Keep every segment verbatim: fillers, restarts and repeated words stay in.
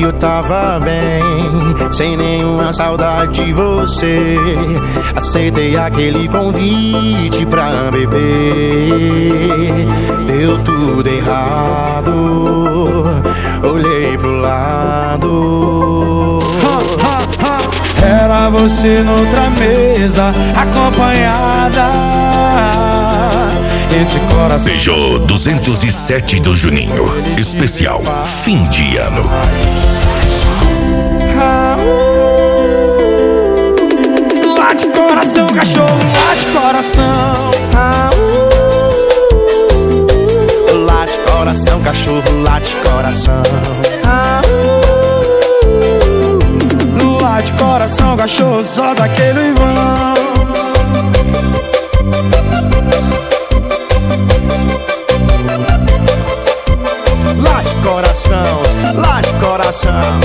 eu tava bem, sem nenhuma saudade de você. Aceitei aquele convite pra beber. Deu tudo errado, olhei pro lado. Era você noutra mesa, acompanhada. Esse coração. Beijou duzentos e sete do Juninho. Especial fim de ano. Lá de coração, cachorro, lá de coração. Lá de coração, cachorro, lá de coração. Lá de coração, cachorro, só daquele vão. Lá de coração, lá de coração.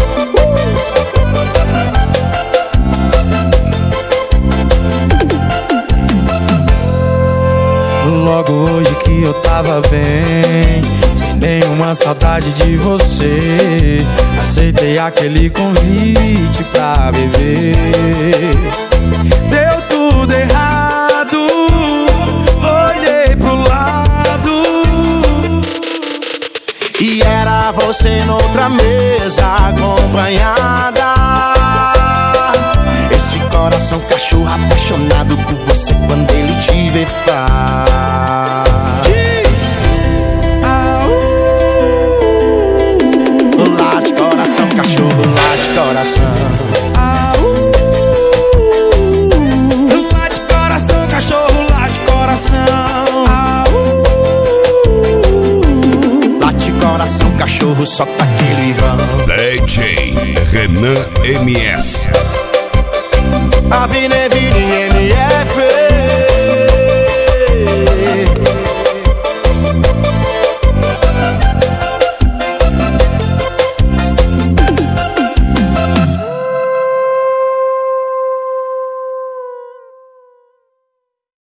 Logo hoje que eu tava bem, sem nenhuma saudade de você, aceitei aquele convite pra beber. Deu tudo errado, olhei pro lado. E era você noutra mesa, acompanhada. Esse coração cachorro apaixonado por você quando ele te vê faz. Lá de coração, cachorro, lá de coração. Lá de coração, cachorro, lá de coração. Lá de coração, cachorro, só tá aquele vão. D J Renan M S. Avenida M F.